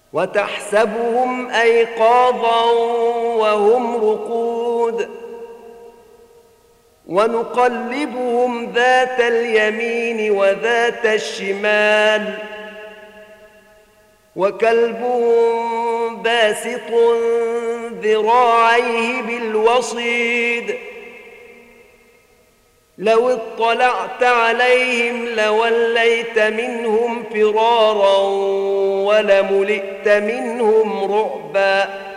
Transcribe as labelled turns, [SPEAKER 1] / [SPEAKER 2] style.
[SPEAKER 1] وتحسبهم أيقاظا وهم رقود ونقلبهم ذات اليمين وذات الشمال وكلبهم باسط ذراعيه بالوصيد لو اطلعت عليهم لوليت منهم فرارا ولملئت منهم رعبا